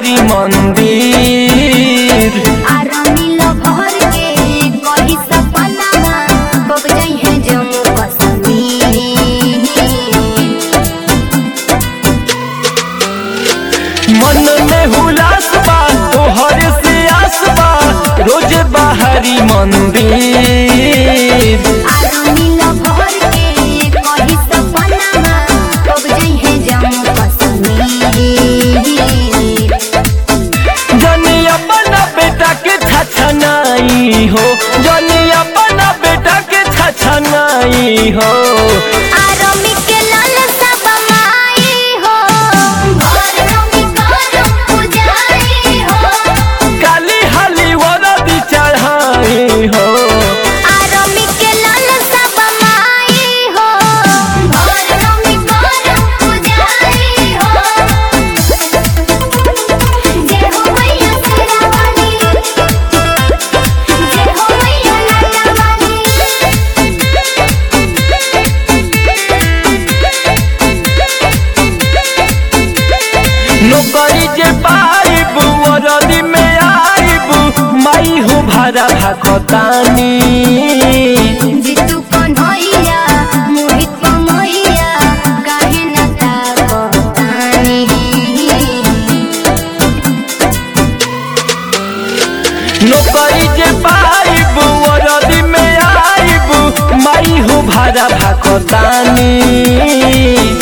बहरी मंदिर। मन में हुलास बा तोहर से आस बा रोज बहरी मंदिर। जनी अपना बेटा के छछनाई हो, जनी अपना बेटा के छछनाई हो। काली हाली वरदी चढ़ाई हो। नौकरी जे पाइबू वरदी में आइबू माई हो भाड़ा भाखतानी। जितू कन्हैया मोहित कन्हैया काहे न ताकतानी। नौकरी जे पाइबू वरदी में आइबू माई हो भाड़ा भाखतानी।